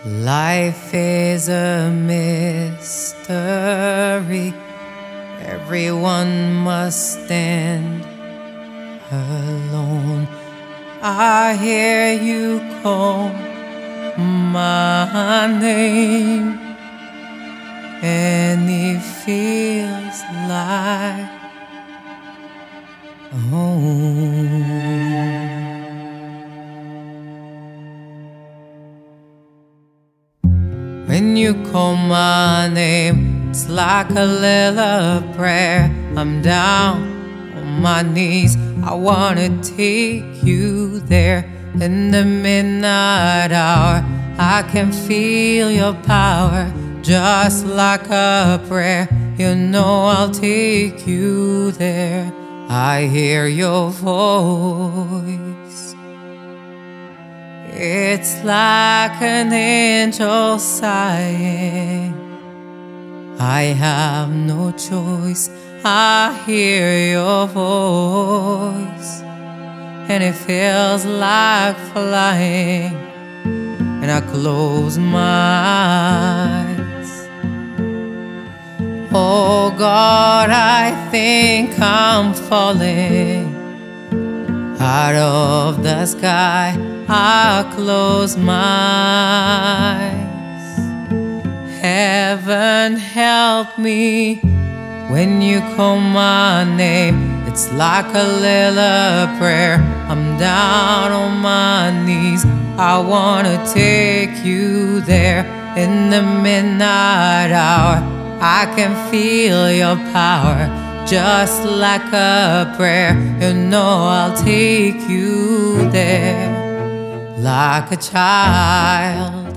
Life is a mystery. Everyone must stand alone. I hear you call my name, and it feels like home. When you call my name, it's like a little prayer. I'm down on my knees, I wanna take you there. In the midnight hour, I can feel your power, just like a prayer. You know I'll take you there. I hear your voice, it's like an angel sighing. I have no choice, I hear your voice, and it feels like flying. And I close my eyes. Oh God, I think I'm falling out of the sky. I close my eyes. Heaven help me when you call my name. It's like a little prayer. I'm down on my knees, I wanna take you there. In the midnight hour, I can feel your power, just like a prayer. You know I'll take you there. Like a child,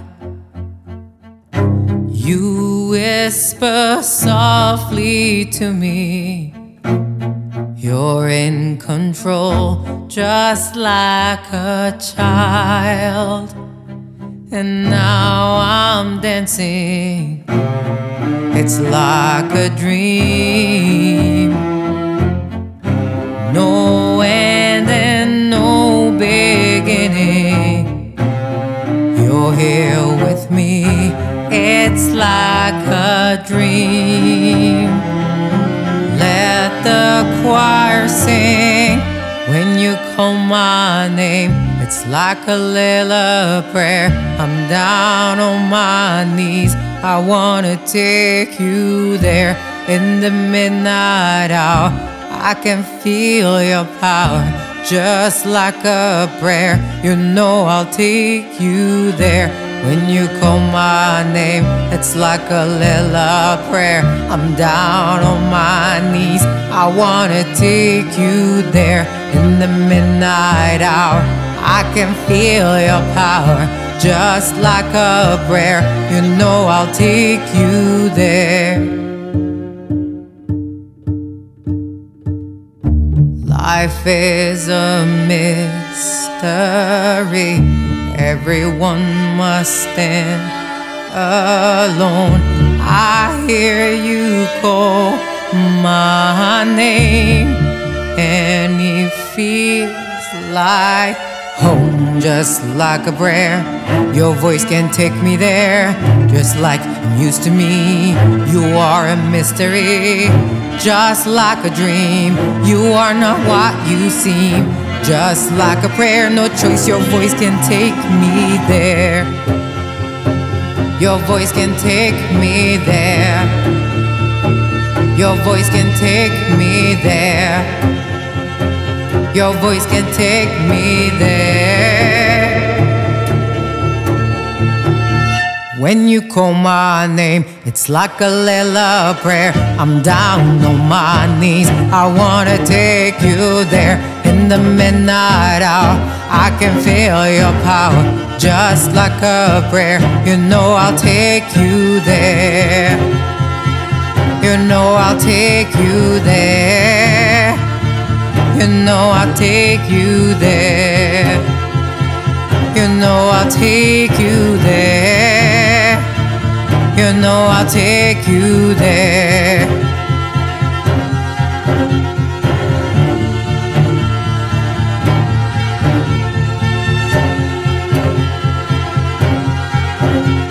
you whisper softly to me. You're in control, just like a child. And now I'm dancing, it's like a dream. No end and no beginning. You're here with me, it's like a dream. Let the choir sing when you call my name. It's like a little prayer. I'm down on my knees, I wanna take you there. In the midnight hour, I can feel your power, just like a prayer. You know I'll take you there. When you call my name, it's like a little prayer. I'm down on my knees, I wanna take you there. In the midnight hour, I can feel your power, just like a prayer. You know I'll take you there. Life is a mystery. Everyone must stand alone. I hear you call my name, and it feels like home, just like a prayer. Your voice can take me there, just like I'm used to me. You are a mystery, just like a dream. You are not what you seem, just like a prayer. No choice, your voice can take me there. Your voice can take me there. Your voice can take me there. Your voice can take me there. When you call my name, it's like a little prayer. I'm down on my knees, I wanna take you there. In the midnight hour, I can feel your power, just like a prayer. You know I'll take you there. You know I'll take you there. You know I'll take you there. You know I'll take you there. You know I'll take you there. Bye.